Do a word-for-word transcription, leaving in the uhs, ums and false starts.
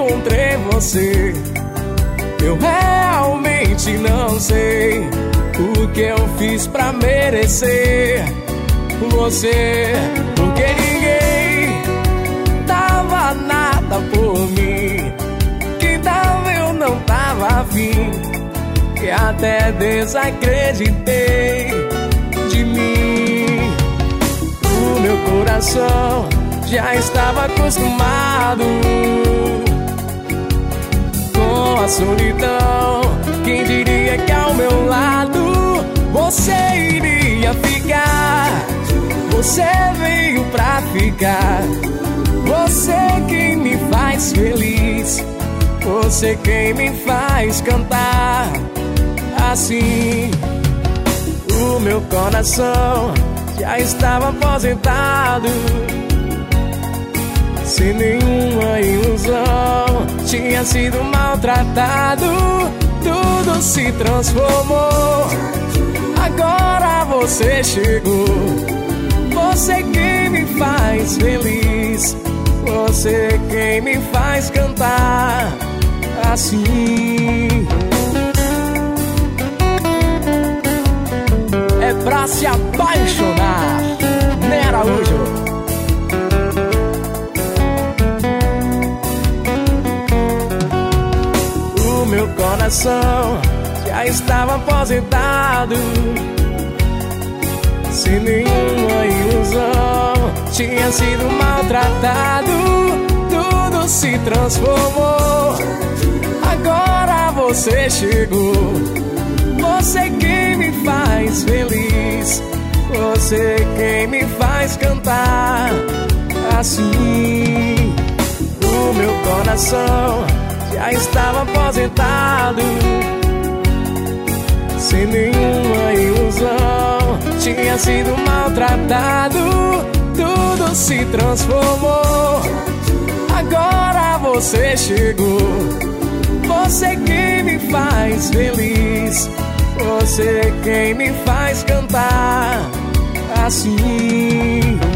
encontrei você. Eu realmente não sei o que eu fiz pra merecer você, porque ninguém dava nada por mim, que tal eu não tava afim, e até desacreditei de mim. O meu coração já estava acostumado com a solidão. Quem diria que ao meu lado você iria ficar? Você veio pra ficar. Você quem me faz feliz, você quem me faz cantar assim. O meu coração já estava aposentado, sem nenhuma ilusão, tinha sido maltratado. Tudo se transformou, agora você chegou. Você quem me faz feliz, você quem me faz cantar assim. É pra se apaixonar, né, Araújo? O meu coração já estava aposentado, sem nenhuma ilusão, tinha sido maltratado. Tudo se transformou, agora você chegou. Você quem me faz feliz, você quem me faz cantar assim. O meu coração já estava aposentado, sem nenhuma ilusão, tinha sido maltratado. Tudo se transformou, agora você chegou. Você quem me faz feliz, você quem me faz cantar assim.